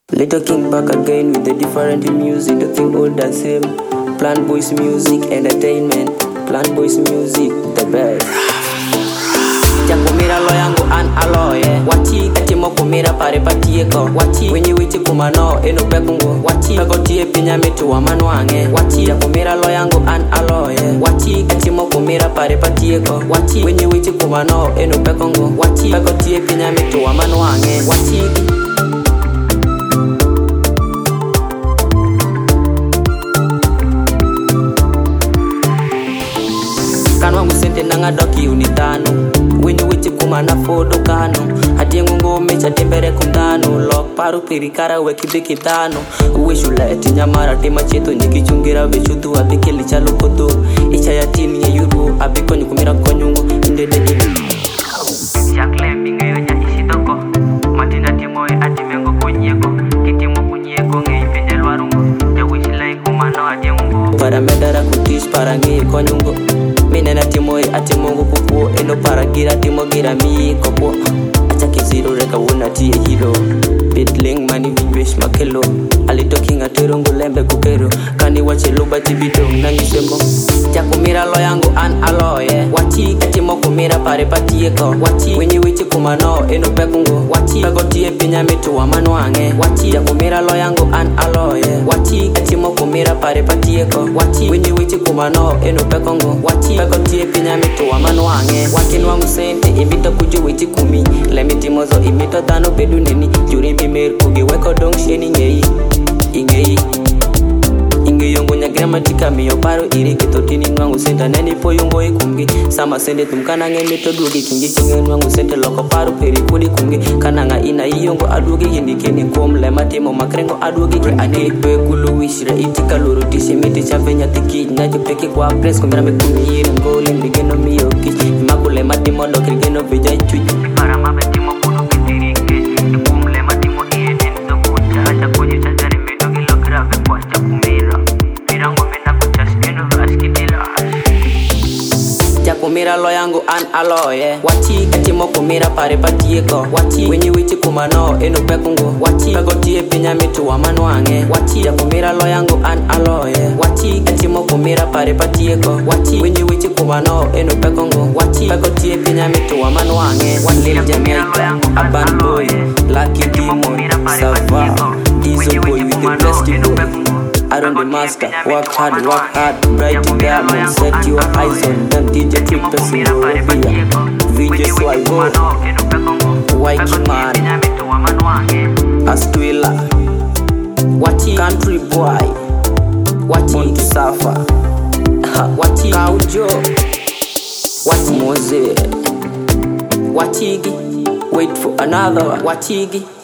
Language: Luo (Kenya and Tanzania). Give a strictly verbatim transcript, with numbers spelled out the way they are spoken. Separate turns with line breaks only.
Little King back again with the different music, the thing all the same. Plan Boys music, entertainment. Plan Boys music, the best. Chakumira lo yangu an aloye. Wachi katimo kumira pare patieko. Wachi wenye wichi kumano eno pekungo. Wachi pagotie pinya mitu wa manuange. Wachi chakumira lo yangu an aloye. Wachi katimo kumira pare patieko. Wachi wenye wichi kumano eno pekungo. Wachi pagotie pinya mitu wa manuange. Wachi kanwa musente nanga doki unitano wenye wichi kumana fodo kano hadiengu ngome cha tembere kundano lok paru pirikara weki kitano uweshula eti nyamara tema cheto nyikichungira veshudu abikeli chalo koto icha ya tini ye yuru abiko nyikumira konyungu indede inu Shakle minge yoja ishitoko matinda timoe atimengo konyeko kitimo kunyeko nge ipendel warungo ya wishila ikumano hadiengu para medara kutis para nge konyungo Minena timoe atimongo kupo eno paragira timogira mi kopo acha kiziro reka wona tie hilo bitling mani vibesh makelo ali talking aterongo lembe kukero kani wachelo bati bidong nangisemo chakumira lo yangu an aloye wachi katimo kumira pare patieko wachi wenye wichi kumano eno pekungo wachi pagotie pinya mitu wa manuange wachi chakumira lo yangu an aloye wachi katimo kumira pare patieko wachi wenye wichi kumano eno pekungo wachi pagotie pinya mitu wa manuange wakinwa musente imito kuju wichi kumi lemitimozo imito tano peduneni juri bimer kuge weko dong sheni ngei ingei inge yongo nya gramatika miyo paro iri kitotini nwangu senta neni po yongo ikumgi sama sende tumkana nge mito dugi kingi chinge nwangu sente loko paro peri kudi kumgi kananga ina iyongo adugi yindikeni kum lema timo makrengo adugi ane pe kulu wishira itika luru tishi miti chavenya tiki nyajo peki kwa press kumira me kumiri ngoli mbigeno miyo kish imakule matimo no kirigeno vijay chuj para mabe timo kudu kitiri kish ikumle matimo iye tenzo kucha acha kwenye chajari medo gilo grave kwa chakumira mirango mena kucha spino askitila Chakumira lo yangu an aloye wachi katimo kumira pare patieko wachi wenye wichi kumano eno pekungo wachi pagotie pinya mitu wa manuange wachi chakumira lo yangu an aloye wachi katimo kumira pare patieko wachi wenye wichi kumano eno pekungo wachi pagotie pinya mitu wa manuange one lil Jamaica Urban Boy Lucky Demon Sava Diesel Boy with the best people Aaron the master, work hard, work hard, bright diamond, set your eyes on them, D J Trippers in Bolivia, V J Swigo, White Man, Astuila, Wachi Country Boy, Wachi Safa, Wachi Kaujo, Wachi Mose, Wachigi, wait for another, Wachigi.